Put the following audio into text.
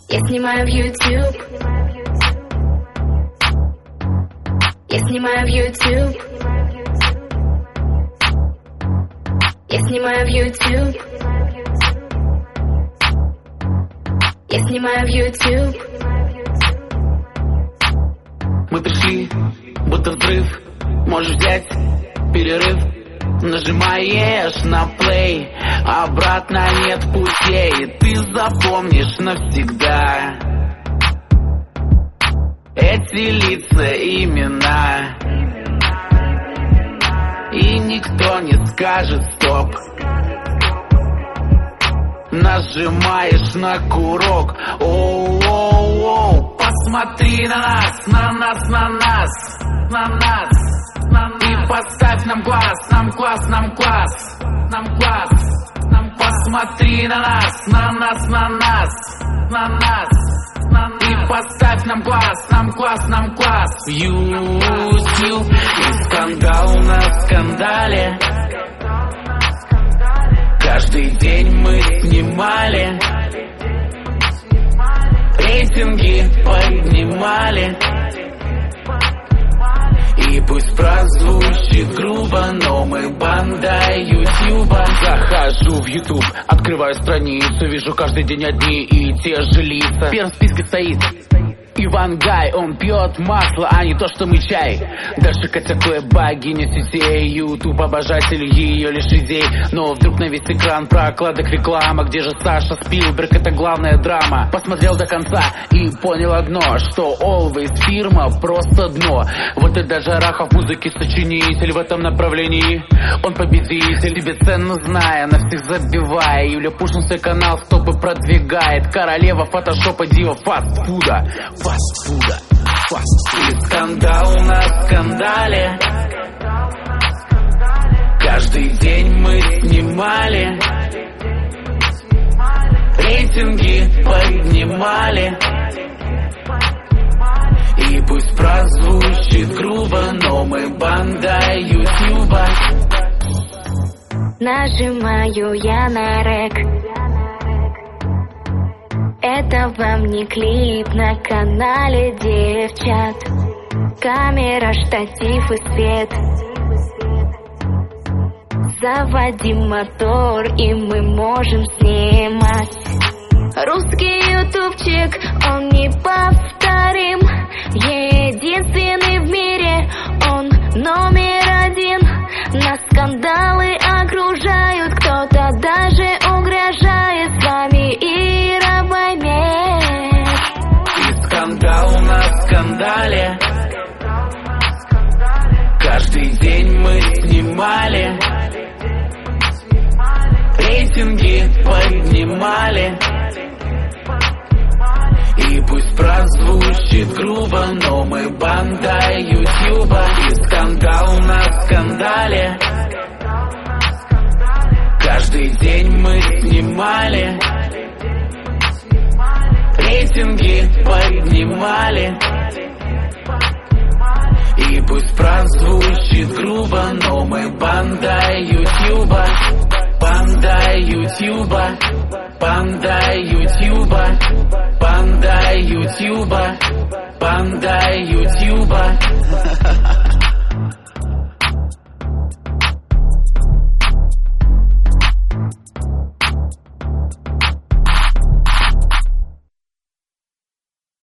Я снимаю в YouTube. Я снимаю в YouTube. Я снимаю в YouTube. Я снимаю в YouTube. Мы пришли, будто взрыв. Можешь взять перерыв. Нажимаешь на плей, обратно нет путей. Ты запомнишь навсегда эти лица, имена, и никто не скажет стоп. Нажимаешь на курок. Оу-оу-оу. Посмотри на нас, на нас, на нас, на нас, на нас. И поставь нам глаз, нам класс, нам класс, нам класс, нам класс. Посмотри на нас, на нас, на нас, на нас, на нас. И поставь нам глаз, нам класс, нам класс. YouTube. И скандал на скандале. Каждый день мы снимали, рейтинги поднимали. И пусть прозвучит грубо, но мы банда Ютуба. Захожу в Ютуб, открываю страницу, вижу каждый день одни и те же лица. В первом списке стоит Иван Гай, он пьет масло, а не то, что мы чай. Дальше Катя Клэп, богиня сетей, Ютуб, обожатель ее лишь идей. Но вдруг на весь экран прокладок реклама. Где же Саша Спилберг, это главная драма. Посмотрел до конца и понял одно, что Always фирма просто дно. Вот и даже Рахов музыки сочинитель в этом направлении. Он победитель, тебе ценно зная, на всех забивая. Юля Пушкин свой канал в топы продвигает. Королева фотошопа, дива фастфуда. Фастфуда, фастфуда. И скандал на скандале. Каждый день мы снимали, рейтинги поднимали. И пусть прозвучит грубо, но мы банда Ютуба. Нажимаю я на рек. Это вам не клип на канале девчат. Камера, штатив и свет. Заводим мотор, и мы можем снимать. Русский ютубчик, он неповторим. Единственный в мире, он номер один. Нас скандалы окружают, кто-то даже угрожает. С вами Ира Баймет. И скандал на скандале. Каждый день мы снимали, рейтинги поднимали. И пусть прозвучит грубо, но мы банда Ютуба. И скандал на скандале. Каждый день мы снимали, рейтинги поднимали. И пусть прозвучит грубо, но мы банда Ютуба. Банда Ютуба. Банда Ютуба.